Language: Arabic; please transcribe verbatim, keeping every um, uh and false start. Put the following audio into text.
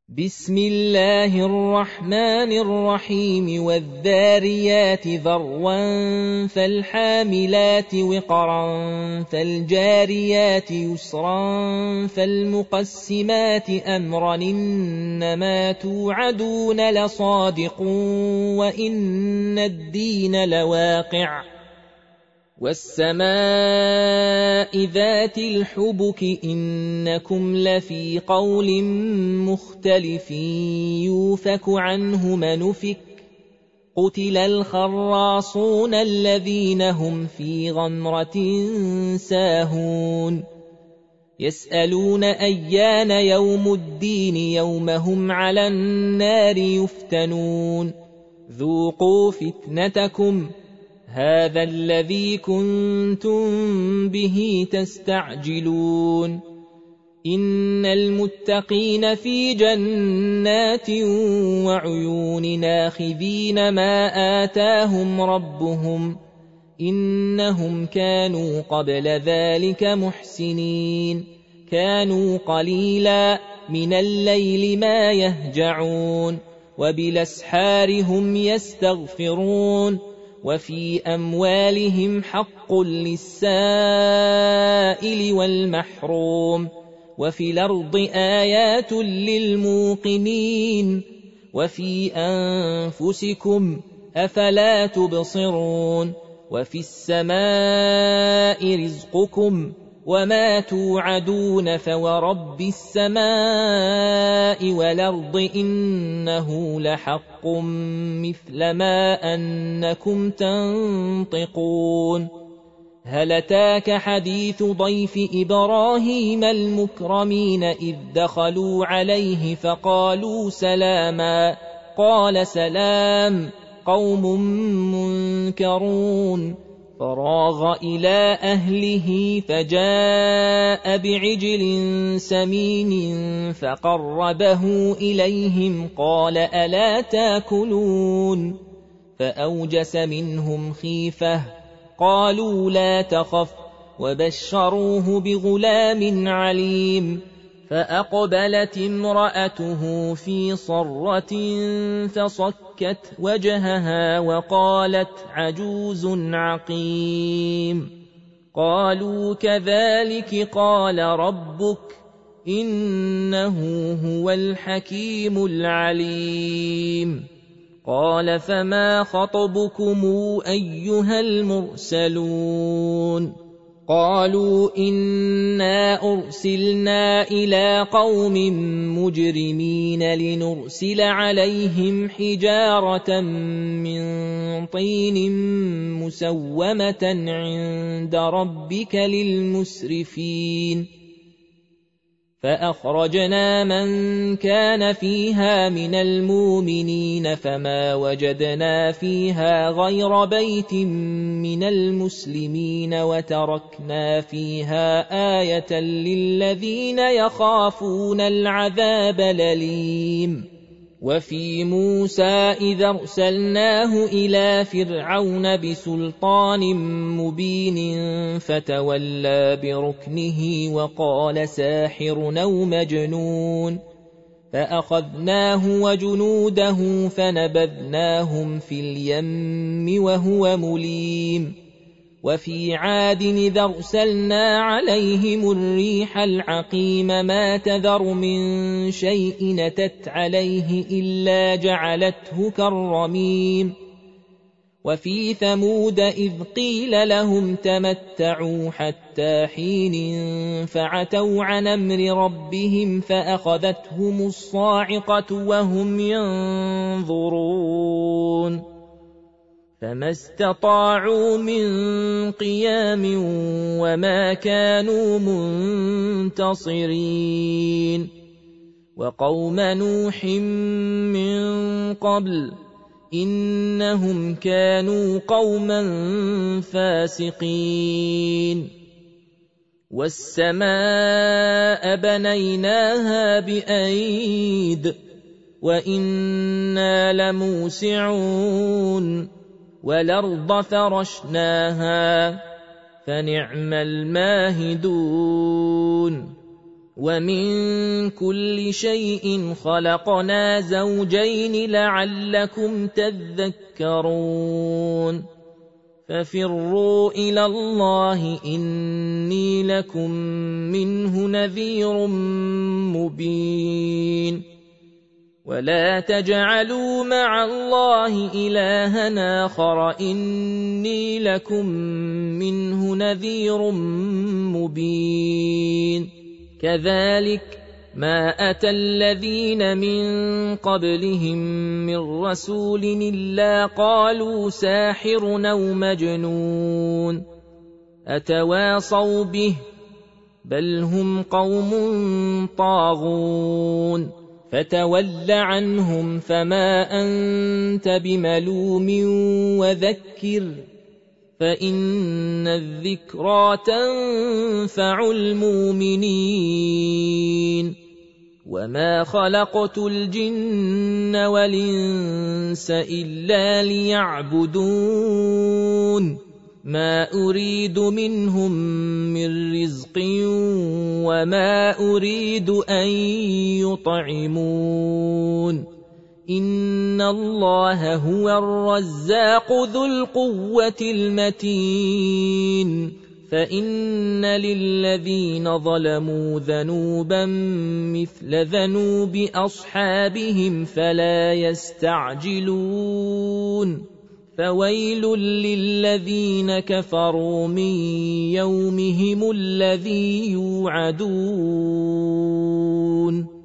بسم الله الرحمن الرحيم والذاريات ذروا فالحاملات وقرا فالجاريات يسرا فالمقسمات أمرا إنما توعدون لصادق وإن الدين لواقع والسماء ذات الحبك إنكم لفي قول مختلف يوفك عنه من أفك قتل الخراصون الذين هم في غمرة ساهون يسألون أيان يوم الدين يوم هم على النار يفتنون ذوقوا فتنتكم هذا الذي كنتم به تستعجلون إن المتقين في جنات وعيون ناخذين ما آتاهم ربهم إنهم كانوا قبل ذلك محسنين كانوا قليلا من الليل ما يهجعون وبالأسحار هم يستغفرون وفي أموالهم حق للسائل والمحروم وفي الأرض آيات للموقنين وفي أنفسكم أفلا تبصرون وفي السماء رزقكم وما توعدون فورب السماء والأرض إنه لحق مثل ما أنكم تنطقون هل أتاك حديث ضيف إبراهيم المكرمين إذ دخلوا عليه فقالوا سلاما قال سلام قوم منكرون فراغ إلى أهله فجاء بعجل سمين فقربه إليهم قال ألا تاكلون فأوجس منهم خيفة قالوا لا تخف وبشروه بغلام عليم فأقبلت امرأته في صرة فصكت وجهها وقالت عجوز عقيم قالوا كذلك قال ربك إنه هو الحكيم العليم قال فما خطبكم أيها المرسلون قالوا إنا أرسلنا إلى قوم مجرمين لنرسل عليهم حجارة من طين مسومة عند ربك للمسرفين فأخرجنا من كان فيها من المؤمنين فما وجدنا فيها غير بيت من المسلمين وتركنا فيها آية للذين يخافون العذاب الأليم وفي موسى إذا أرسلناه إلى فرعون بسلطان مبين فتولى بركنه وقال ساحر أو مجنون فأخذناه وجنوده فنبذناهم في اليم وهو مليم وفي عاد إذا أرسلنا عليهم الريح العقيم ما تذر من شيء نتت عليه إلا جعلته كالرميم وفي ثمود إذ قيل لهم تمتعوا حتى حين فعتوا عن أمر ربهم فأخذتهم الصاعقة وهم ينظرون فما استطاعوا من قيام وما كانوا منتصرين وقوم نوح من قبل إنهم كانوا قوما فاسقين والسماء بنيناها بأيد وإنا لموسعون والأرض فرشناها فنعم الماهدون ومن كل شيء خلقنا زوجين لعلكم تذكرون ففروا إلى الله إني لكم منه نذير مبين ولا تجعلوا مع الله إلها آخر إني لكم منه نذير مبين كذلك ما أتى الذين من قبلهم من رسول إلا قالوا ساحر أو مجنون أتواصوا به بل هم قوم طاغون فتول عنهم فما أنت بملوم وذكر فإن الذكرى تنفع المؤمنين وما خلقت الجن والإنس إلا ليعبدون ما أريد منهم من رزق وما أريد أن يطعمون إن الله هو الرزاق ذو القوة المتين فإن للذين ظلموا ذنوبا مثل ذنوب أصحابهم فلا يستعجلون فويل للذين كفروا من يومهم الذي يوعدون